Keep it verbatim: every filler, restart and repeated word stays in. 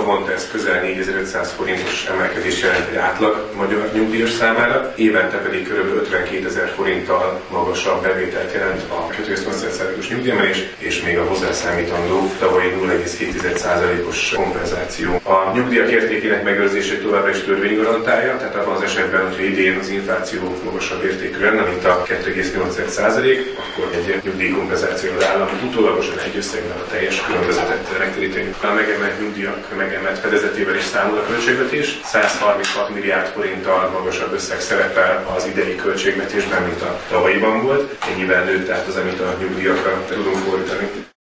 havonta ez közel négyezer-ötszáz forintos emelkedés jelent egy átlag magyar nyugdíjas számára, évente pedig kb. ötvenkétezer forinttal magasabb bevételt jelent a kettőnyolcvan százalékos nyugdíjemelés, és még a hozzászámítandó tavalyi nulla egész hét százalékos kompenzáció. A nyugdíjak értékének megőrzését továbbra is törvény garantálja, tehát abban az esetben, hogy idén az infláció magasabb értékű lenne, mint a kettő egész nyolc százalék, akkor egy nyugdíjkompenzáció az állam utólagosan egy összegben a teljes különbözetet megtéríteni. A megemelt nyugdíjak megemelt fedezetével is számol a költségvetés. száz harminchat milliárd forinttal magasabb összeg szerepel az idei költségvetésben, mint a tavalyiban volt. Ennyivel nőtt tehát az, amit a nyugdíjakra tudunk fordítani.